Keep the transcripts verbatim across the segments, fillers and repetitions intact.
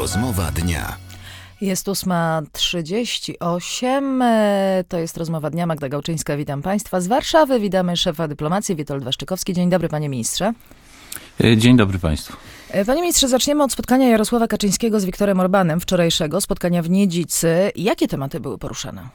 Rozmowa dnia. Jest ósma trzydzieści osiem. To jest Rozmowa dnia. Magda Gałczyńska, witam Państwa. Z Warszawy witamy szefa dyplomacji Witold Waszczykowski. Dzień dobry, panie ministrze. Dzień dobry Państwu. Panie ministrze, zaczniemy od spotkania Jarosława Kaczyńskiego z Viktorem Orbanem, wczorajszego spotkania w Niedzicy. Jakie tematy były poruszane?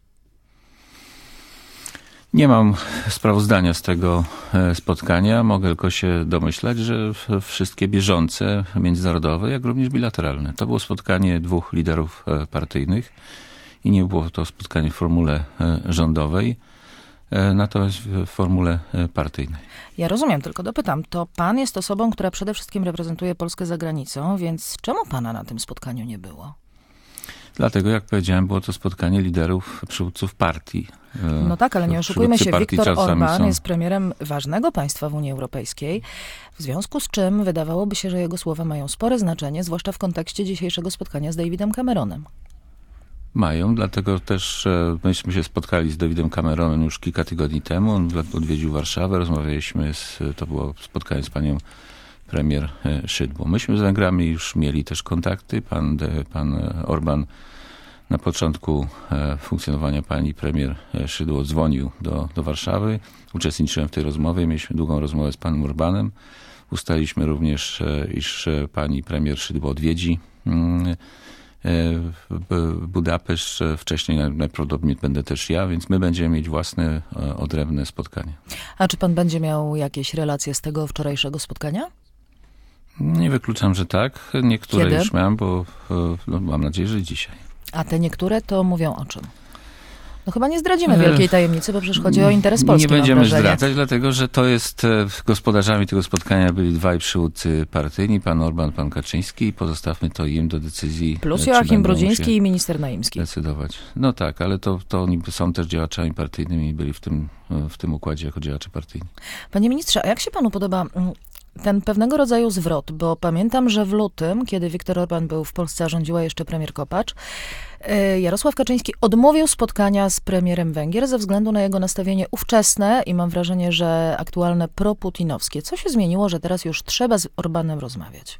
Nie mam sprawozdania z tego spotkania. Mogę tylko się domyślać, że wszystkie bieżące, międzynarodowe, jak również bilateralne. To było spotkanie dwóch liderów partyjnych i nie było to spotkanie w formule rządowej, natomiast w formule partyjnej. Ja rozumiem, tylko dopytam. To pan jest osobą, która przede wszystkim reprezentuje Polskę za granicą, więc czemu pana na tym spotkaniu nie było? Dlatego, jak powiedziałem, było to spotkanie liderów, przywódców partii. No tak, ale nie oszukujmy się, Viktor Orban są... jest premierem ważnego państwa w Unii Europejskiej, w związku z czym wydawałoby się, że jego słowa mają spore znaczenie, zwłaszcza w kontekście dzisiejszego spotkania z Davidem Cameronem. Mają, dlatego też myśmy się spotkali z Davidem Cameronem już kilka tygodni temu. On odwiedził Warszawę, rozmawialiśmy, z, to było spotkanie z panią premier Szydło. Myśmy z Węgrami już mieli też kontakty. Pan, pan Orban na początku funkcjonowania pani premier Szydło dzwonił do, do Warszawy. Uczestniczyłem w tej rozmowie. Mieliśmy długą rozmowę z panem Orbanem. Ustaliliśmy również, iż pani premier Szydło odwiedzi Budapeszt. Wcześniej najprawdopodobniej będę też ja, więc my będziemy mieć własne, odrębne spotkanie. A czy pan będzie miał jakieś relacje z tego wczorajszego spotkania? Nie wykluczam, że tak. Niektóre Kiedy? już miałem, bo no, mam nadzieję, że dzisiaj. A te niektóre to mówią o czym? No chyba nie zdradzimy wielkiej tajemnicy, bo przecież chodzi o interes Polski. Nie będziemy zdradzać, dlatego że to jest, gospodarzami tego spotkania byli dwaj przywódcy partyjni, pan Orban, pan Kaczyński, i pozostawmy to im do decyzji. Plus Joachim Brudziński i minister Naimski. Decydować. No tak, ale to, to oni są też działaczami partyjnymi i byli w tym, w tym układzie jako działacze partyjni. Panie ministrze, a jak się panu podoba ten pewnego rodzaju zwrot? Bo pamiętam, że w lutym, kiedy Viktor Orban był w Polsce, a rządziła jeszcze premier Kopacz, Jarosław Kaczyński odmówił spotkania z premierem Węgier ze względu na jego nastawienie ówczesne i mam wrażenie, że aktualne proputinowskie. Co się zmieniło, że teraz już trzeba z Orbanem rozmawiać?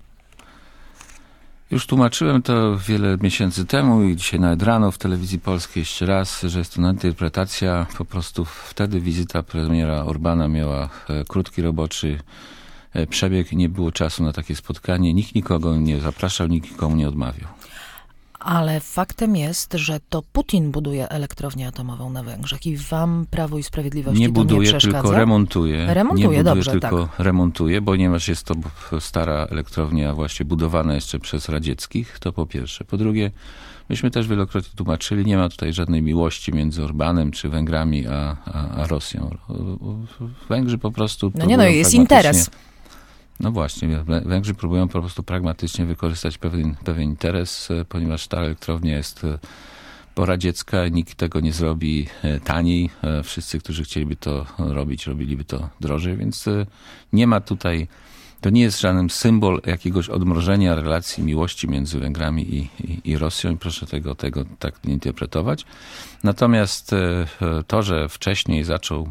Już tłumaczyłem to wiele miesięcy temu i dzisiaj nawet rano w telewizji polskiej jeszcze raz, że jest to nadinterpretacja. Po prostu wtedy wizyta premiera Orbana miała krótki roboczy przebieg, nie było czasu na takie spotkanie. Nikt nikogo nie zapraszał, nikt nikomu nie odmawiał. Ale faktem jest, że to Putin buduje elektrownię atomową na Węgrzech i wam Prawo i Sprawiedliwości nie to buduje, nie przeszkadza? tylko remontuje. Remontuje, nie buduje, dobrze, tylko tak. remontuje, ponieważ jest to stara elektrownia właśnie budowana jeszcze przez radzieckich, to po pierwsze. Po drugie, myśmy też wielokrotnie tłumaczyli, nie ma tutaj żadnej miłości między Orbanem czy Węgrami a, a, a Rosją. Węgrzy po prostu... No nie, no jest interes. No właśnie, Węgrzy próbują po prostu pragmatycznie wykorzystać pewien, pewien interes, ponieważ ta elektrownia jest poradziecka, nikt tego nie zrobi taniej. Wszyscy, którzy chcieliby to robić, robiliby to drożej, więc nie ma tutaj, to nie jest żaden symbol jakiegoś odmrożenia relacji miłości między Węgrami i, i, i Rosją i proszę tego, tego tak nie interpretować. Natomiast to, że wcześniej zaczął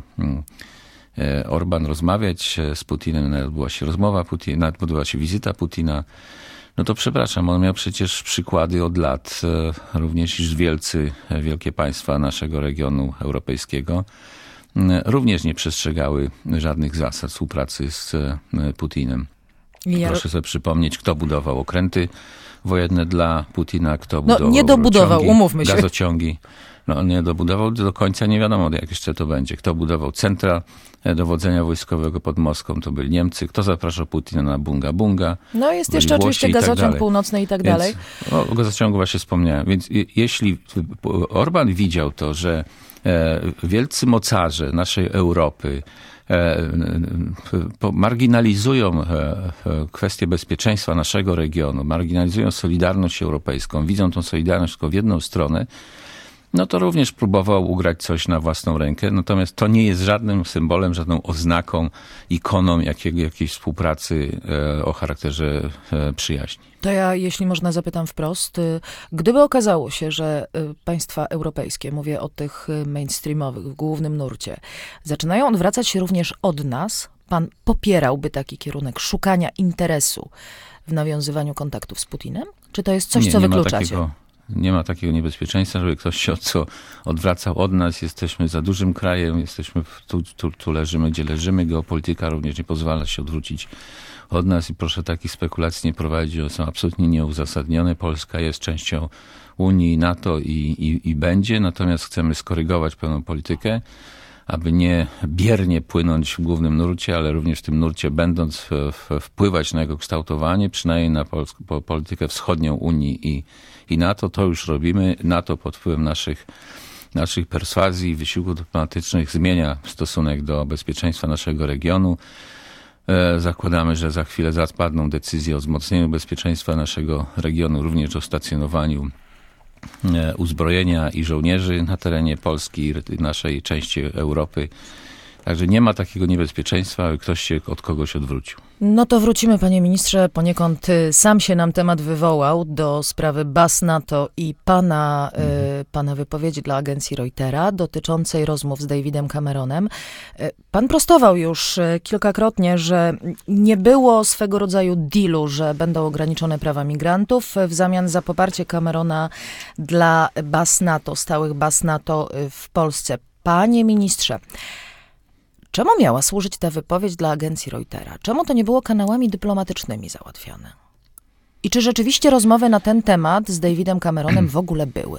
Orban rozmawiać z Putinem, nawet odbyła się rozmowa Putina, nawet odbyła się wizyta Putina, no to przepraszam, on miał przecież przykłady od lat, również iż wielcy, wielkie państwa naszego regionu europejskiego również nie przestrzegały żadnych zasad współpracy z Putinem. Ja... Proszę sobie przypomnieć, kto budował okręty wojenne dla Putina, kto budował no, nie dobudował, umówmy się. Gazociągi. No, on nie dobudował, do końca nie wiadomo, jak jeszcze to będzie. Kto budował centra dowodzenia wojskowego pod Moskwą, to byli Niemcy. Kto zapraszał Putina na Bunga Bunga? No jest jeszcze oczywiście gazociąg tak północny i tak Więc, dalej. O, o gazociągu właśnie wspomniałem. Więc jeśli Orban widział to, że e, wielcy mocarze naszej Europy e, marginalizują e, kwestię bezpieczeństwa naszego regionu, marginalizują solidarność europejską, widzą tą solidarność tylko w jedną stronę, no to również próbował ugrać coś na własną rękę. Natomiast to nie jest żadnym symbolem, żadną oznaką, ikoną jakiego, jakiejś współpracy e, o charakterze e, przyjaźni. To ja, jeśli można, zapytam wprost. Gdyby okazało się, że państwa europejskie, mówię o tych mainstreamowych, w głównym nurcie, zaczynają odwracać się również od nas, pan popierałby taki kierunek szukania interesu w nawiązywaniu kontaktów z Putinem? Czy to jest coś, nie, co nie wykluczacie? Ma takiego, nie ma takiego niebezpieczeństwa, żeby ktoś się od, co odwracał od nas. Jesteśmy za dużym krajem, jesteśmy tu, tu, tu leżymy, gdzie leżymy. Geopolityka również nie pozwala się odwrócić od nas i proszę takich spekulacji nie prowadzić, one są absolutnie nieuzasadnione. Polska jest częścią Unii, NATO i, i, i będzie, natomiast chcemy skorygować pewną politykę, aby nie biernie płynąć w głównym nurcie, ale również w tym nurcie będąc w, w, wpływać na jego kształtowanie, przynajmniej na Polsk, po, politykę wschodnią Unii i, i NATO. To już robimy. NATO pod wpływem naszych, naszych perswazji i wysiłków dyplomatycznych zmienia stosunek do bezpieczeństwa naszego regionu. Zakładamy, że za chwilę zapadną decyzje o wzmocnieniu bezpieczeństwa naszego regionu, również o stacjonowaniu uzbrojenia i żołnierzy na terenie Polski i naszej części Europy. Także nie ma takiego niebezpieczeństwa, aby ktoś się od kogoś odwrócił. No to wrócimy, panie ministrze, poniekąd sam się nam temat wywołał do sprawy baz NATO i pana, mhm. y, pana wypowiedzi dla agencji Reutera dotyczącej rozmów z Davidem Cameronem. Pan prostował już kilkakrotnie, że nie było swego rodzaju dealu, że będą ograniczone prawa migrantów w zamian za poparcie Camerona dla baz NATO, stałych baz NATO w Polsce. Panie ministrze, czemu miała służyć ta wypowiedź dla agencji Reutera? Czemu to nie było kanałami dyplomatycznymi załatwiane? I czy rzeczywiście rozmowy na ten temat z Davidem Cameronem w ogóle były?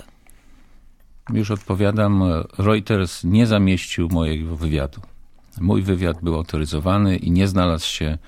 Już odpowiadam. Reuters nie zamieścił mojego wywiadu. Mój wywiad był autoryzowany i nie znalazł się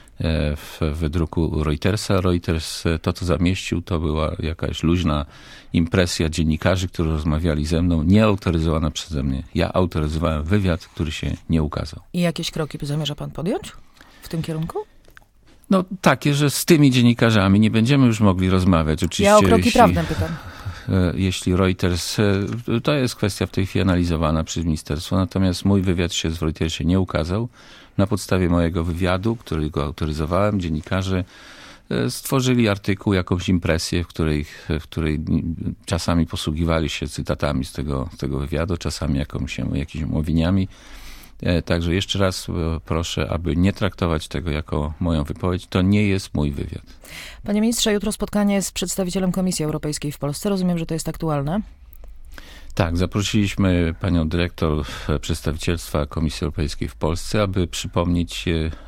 w wydruku Reutersa. Reuters to, co zamieścił, to była jakaś luźna impresja dziennikarzy, którzy rozmawiali ze mną, nieautoryzowana przeze mnie. Ja autoryzowałem wywiad, który się nie ukazał. I jakieś kroki zamierza pan podjąć w tym kierunku? No takie, że z tymi dziennikarzami nie będziemy już mogli rozmawiać. Oczywiście, ja o kroki jeśli, prawne pytam. Jeśli Reuters, to jest kwestia w tej chwili analizowana przez ministerstwo, natomiast mój wywiad się w Reutersie nie ukazał. Na podstawie mojego wywiadu, który go autoryzowałem, dziennikarze stworzyli artykuł, jakąś impresję, w której, w której czasami posługiwali się cytatami z tego, z tego wywiadu, czasami jakąś, jakimiś omówieniami. Także jeszcze raz proszę, aby nie traktować tego jako moją wypowiedź. To nie jest mój wywiad. Panie ministrze, jutro spotkanie z przedstawicielem Komisji Europejskiej w Polsce. Rozumiem, że to jest aktualne? Tak, zaprosiliśmy panią dyrektor przedstawicielstwa Komisji Europejskiej w Polsce, aby przypomnieć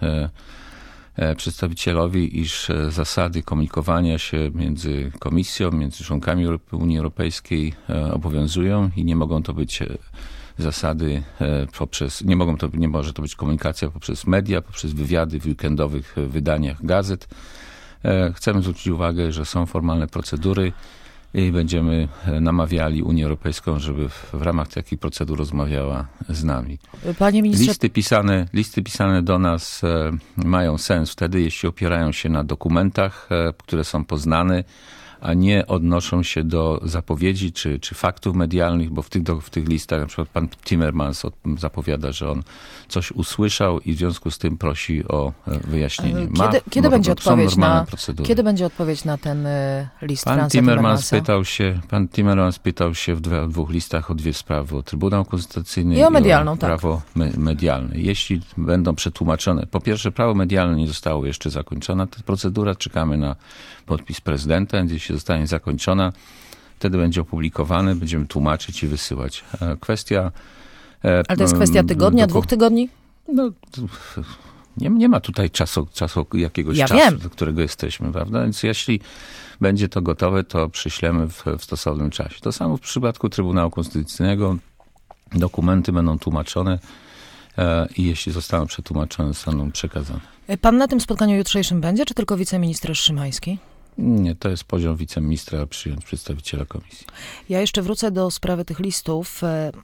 przedstawicielowi, iż zasady komunikowania się między Komisją, między członkami Unii Europejskiej obowiązują i nie mogą to być zasady poprzez, nie mogą to, nie może to być komunikacja poprzez media, poprzez wywiady w weekendowych wydaniach gazet. Chcemy zwrócić uwagę, że są formalne procedury i będziemy namawiali Unię Europejską, żeby w, w ramach takich procedur rozmawiała z nami. Panie ministrze... Listy pisane, listy pisane do nas e, mają sens wtedy, jeśli opierają się na dokumentach, e, które są poznane, a nie odnoszą się do zapowiedzi czy, czy faktów medialnych, bo w tych, do, w tych listach na przykład pan Timmermans od, zapowiada, że on coś usłyszał i w związku z tym prosi o wyjaśnienie. Ma, kiedy kiedy, ma, będzie, odpowiedź na, procedury. kiedy będzie odpowiedź na ten y, list pan Franza Timmermans pytał się, Pan Timmermans pytał się w dwie, dwóch listach o dwie sprawy, o Trybunał Konstytucyjny i o, medialną, i o tak. prawo me, medialne. Jeśli będą przetłumaczone, po pierwsze prawo medialne nie zostało jeszcze zakończone, ta procedura, czekamy na podpis prezydenta, jeśli zostanie zakończona, wtedy będzie opublikowane, będziemy tłumaczyć i wysyłać. Kwestia... Ale to jest kwestia tygodnia, dwóch tygodni? No, nie, nie ma tutaj czasu, czasu jakiegoś ja czasu, wiem. do którego jesteśmy, prawda? Więc jeśli będzie to gotowe, to przyślemy w, w stosownym czasie. To samo w przypadku Trybunału Konstytucyjnego. Dokumenty będą tłumaczone e, i jeśli zostaną przetłumaczone, zostaną przekazane. Pan na tym spotkaniu jutrzejszym będzie, czy tylko wiceminister Szymański? Nie, to jest poziom wiceministra, przyjąć przedstawiciela komisji. Ja jeszcze wrócę do sprawy tych listów.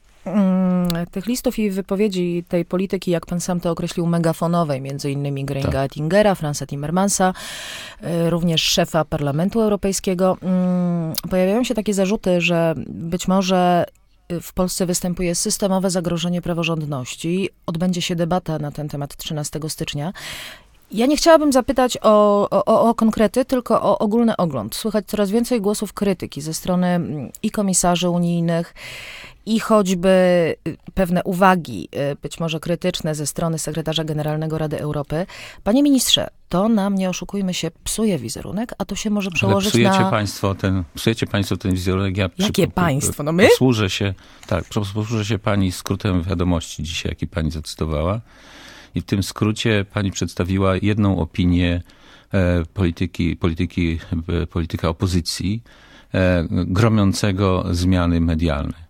Tych listów i wypowiedzi tej polityki, jak pan sam to określił, megafonowej, między innymi Greinga tak. Oettingera, Franza Timmermansa, również szefa Parlamentu Europejskiego. Pojawiają się takie zarzuty, że być może w Polsce występuje systemowe zagrożenie praworządności. Odbędzie się debata na ten temat trzynastego stycznia. Ja nie chciałabym zapytać o, o, o konkrety, tylko o ogólny ogląd. Słychać coraz więcej głosów krytyki ze strony i komisarzy unijnych, i choćby pewne uwagi, być może krytyczne, ze strony sekretarza generalnego Rady Europy. Panie ministrze, to nam, nie oszukujmy się, psuje wizerunek, a to się może przełożyć Ale psujecie na... Państwo ten, psujecie państwo ten wizerunek. Ja Jakie przy, państwo? No my? Posłużę się, tak, posłużę się pani skrótem wiadomości dzisiaj, jaki pani zacytowała. I w tym skrócie pani przedstawiła jedną opinię e, polityki, polityki, e, polityka opozycji e, gromiącego zmiany medialne.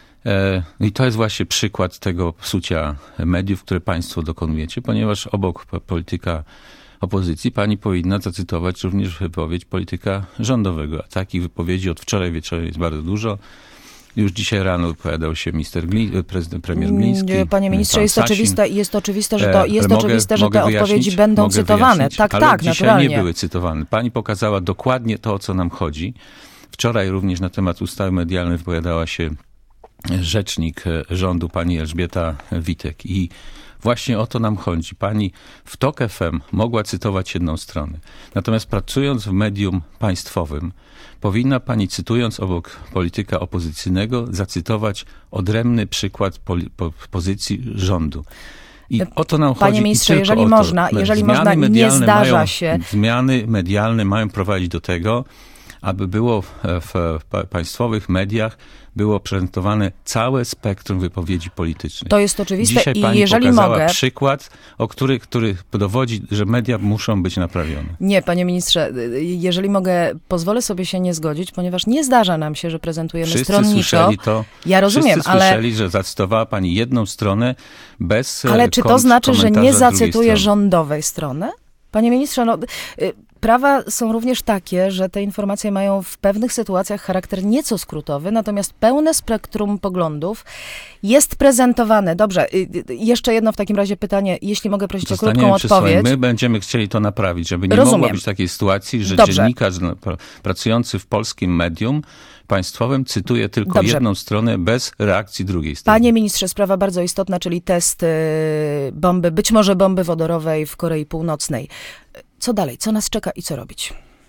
I to jest właśnie przykład tego psucia mediów, które państwo dokonujecie, ponieważ obok polityka opozycji pani powinna zacytować również wypowiedź polityka rządowego. A takich wypowiedzi od wczoraj wieczorem jest bardzo dużo. Już dzisiaj rano wypowiadał się minister Gli, prezydent, premier Gliński. Panie ministrze, jest oczywiste, jest oczywiste, że to jest mogę, oczywiste, że mogę te odpowiedzi będą mogę cytowane. Tak, ale tak, dzisiaj naturalnie. nie były cytowane. Pani pokazała dokładnie to, o co nam chodzi. Wczoraj również na temat ustawy medialnej wypowiadała się rzecznik rządu, pani Elżbieta Witek. I właśnie o to nam chodzi. Pani w TOK F M mogła cytować jedną stronę. Natomiast pracując w medium państwowym, powinna pani, cytując obok polityka opozycyjnego, zacytować odrębny przykład poli- po- pozycji rządu. I o to nam chodzi. Panie ministrze, jeżeli można, jeżeli można, nie zdarza mają, się. Zmiany medialne mają prowadzić do tego, aby było w państwowych mediach było prezentowane całe spektrum wypowiedzi politycznych. To jest oczywiste. Dzisiaj I pani jeżeli pokazała mogę... przykład, o który, który dowodzi, że media muszą być naprawione. Nie, panie ministrze, jeżeli mogę, pozwolę sobie się nie zgodzić, ponieważ nie zdarza nam się, że prezentujemy Wszyscy stronniczo. Słyszeli to, ja rozumiem, wszyscy ale... słyszeli, że zacytowała pani jedną stronę bez Ale czy to kom- znaczy, że nie zacytuję strony. rządowej strony? Panie ministrze, no, prawa są również takie, że te informacje mają w pewnych sytuacjach charakter nieco skrótowy, natomiast pełne spektrum poglądów jest prezentowane. Dobrze, jeszcze jedno w takim razie pytanie, jeśli mogę prosić o krótką odpowiedź. My będziemy chcieli to naprawić, żeby nie Rozumiem. mogło być takiej sytuacji, że Dobrze. dziennikarz pracujący w polskim medium państwowym cytuje tylko Dobrze. jedną stronę bez reakcji drugiej strony. Panie ministrze, sprawa bardzo istotna, czyli test y, bomby, być może bomby wodorowej w Korei Północnej. Co dalej? Co nas czeka i co robić?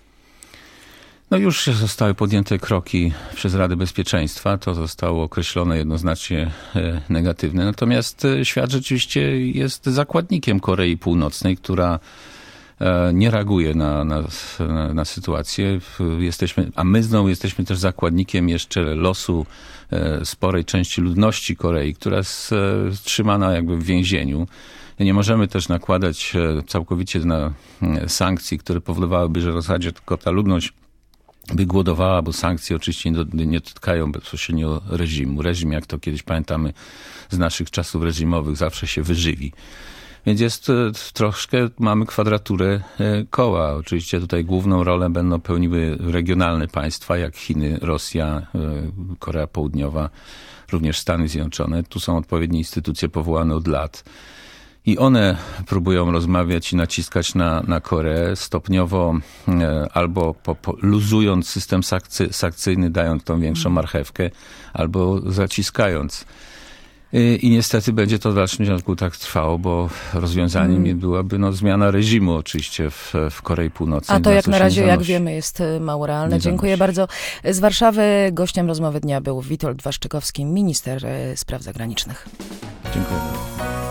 No już zostały podjęte kroki przez Radę Bezpieczeństwa. To zostało określone jednoznacznie e, negatywne. Natomiast e, świat rzeczywiście jest zakładnikiem Korei Północnej, która e, nie reaguje na, na, na, na sytuację. Jesteśmy, a my znowu jesteśmy też zakładnikiem jeszcze losu e, sporej części ludności Korei, która jest e, trzymana jakby w więzieniu. Nie możemy też nakładać e, całkowicie na e, sankcji, które powodowałyby, że w zasadzie tylko ta ludność by głodowała, bo sankcje oczywiście nie, nie dotkają bezpośrednio reżimu. Reżim, jak to kiedyś pamiętamy z naszych czasów reżimowych, zawsze się wyżywi. Więc jest troszkę, mamy kwadraturę koła. Oczywiście tutaj główną rolę będą pełniły regionalne państwa, jak Chiny, Rosja, Korea Południowa, również Stany Zjednoczone. Tu są odpowiednie instytucje powołane od lat. I one próbują rozmawiać i naciskać na, na Koreę, stopniowo e, albo po, po, luzując system sankcy, sankcyjny, dając tą większą marchewkę, albo zaciskając. I, i niestety będzie to w dalszym ciągu tak trwało, bo rozwiązaniem hmm. byłaby no, zmiana reżimu oczywiście w, w Korei Północnej. A to jak na razie, jak wiemy, jest mało realne. Dziękuję bardzo. Z Warszawy gościem rozmowy dnia był Witold Waszczykowski, minister spraw zagranicznych. Dziękuję bardzo.